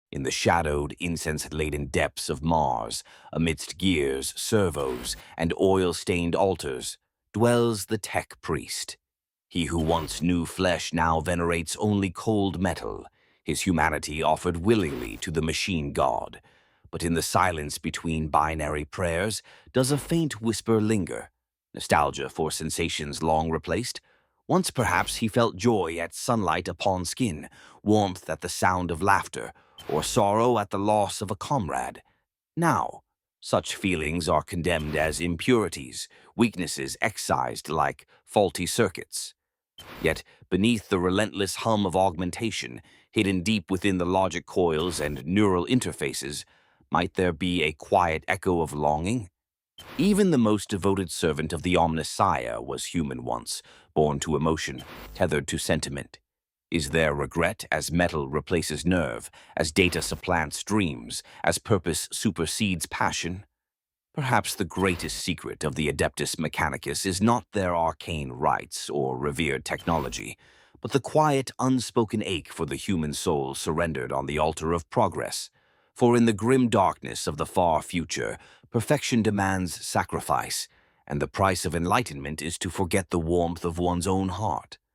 In the shadowed, incense-laden depths of Mars, amidst gears, servos, and oil-stained altars, dwells the tech priest. He who once knew flesh now venerates only cold metal, his humanity offered willingly to the machine god. But in the silence between binary prayers, does a faint whisper linger? Nostalgia for sensations long replaced? Once perhaps he felt joy at sunlight upon skin, warmth at the sound of laughter, or sorrow at the loss of a comrade. Now, such feelings are condemned as impurities, weaknesses excised like faulty circuits. Yet, beneath the relentless hum of augmentation, hidden deep within the logic coils and neural interfaces, might there be a quiet echo of longing? Even the most devoted servant of the Omnissiah was human once, born to emotion, tethered to sentiment. Is there regret as metal replaces nerve, as data supplants dreams, as purpose supersedes passion? Perhaps the greatest secret of the Adeptus Mechanicus is not their arcane rites or revered technology, but the quiet, unspoken ache for the human soul surrendered on the altar of progress. For in the grim darkness of the far future, perfection demands sacrifice, and the price of enlightenment is to forget the warmth of one's own heart.